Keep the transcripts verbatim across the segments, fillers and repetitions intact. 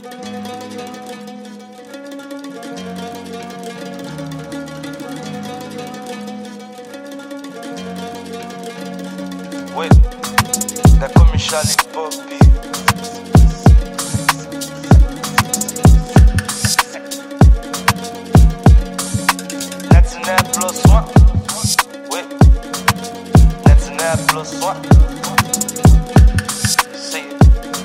Ouais, t'as comme Charlie Poppy. ninety-nine plus one. Ouais, ninety-nine plus one. See it.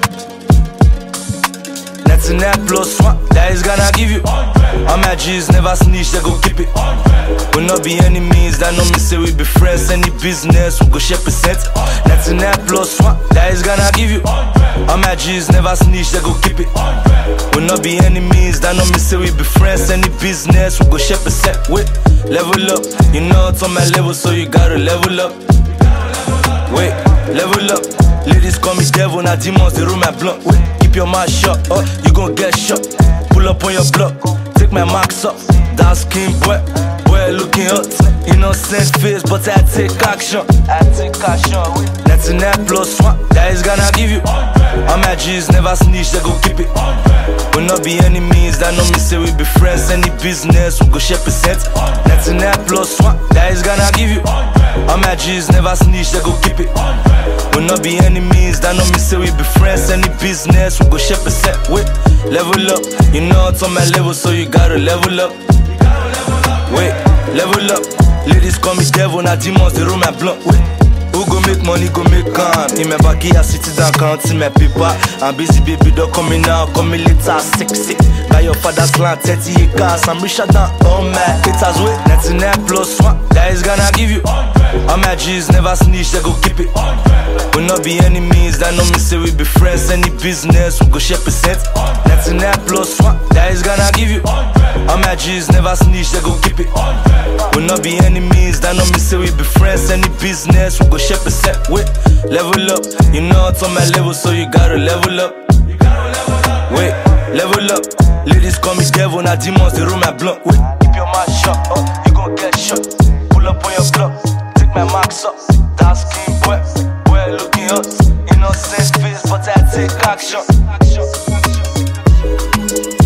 ninety-nine plus one. That is gonna give you. All my G's never snitch, they go keep it. We not be enemies, that no me say we be friends. Any business, we go share percent. ninety-nine plus one, that is gonna give you. All my G's never snitch, they go keep it. We not be enemies, that no me say we be friends. Any business, we go share percent. Wait, level up, you know it's on my level, so you gotta level up. Wait, level up. Ladies call me devil, now demons they roll my blunt. Wait, keep your mouth shut, oh, you gon' get shot. Pull up on your block, take my marks up. Dark skin boy, boy looking hot. Innocent face, but I take action. I take action. ninety-nine plus one, that is gonna give you. All my G's never snitch, they go keep it. We not be enemies, that no me say we be friends. Any business, we go share percent. ninety-nine plus one, that is gonna give you. All my G's never snitch, they go keep it. We not be enemies, that no me say we be friends. Any business, we go share percent. Wait, level up, you know it's on my level, so you gotta level up. Wait, level up. Ladies call me devil, now demons they roll my blunt. Wait, who go make money, go make calm. In my backyard, sitting down, counting my paper. I'm busy, baby, don't call me now, call me later. Sick, sick. Buy your father's land, thirty acres. I'm richer than all my haters. Wait, ninety-nine plus one, that is gonna give you. All my G's never snitch, they go keep it. We not be enemies, that no me say we be friends. Any business, we go share percent. ninety-nine plus one, that is gonna give you. All my G's never snitch, they go keep it. We not be enemies, that no me say we be friends. Any business, we go share percent. Wait, level up, you know it's on my level, so you gotta level up. Wait, level up. Ladies call me devil, now demons they roll my blunt. Wait, keep your mouth shut, oh, you gon' get shot. Pull up on your block, take my marks up. Dark skin boy, boy looking hot. Innocent face, but I take action.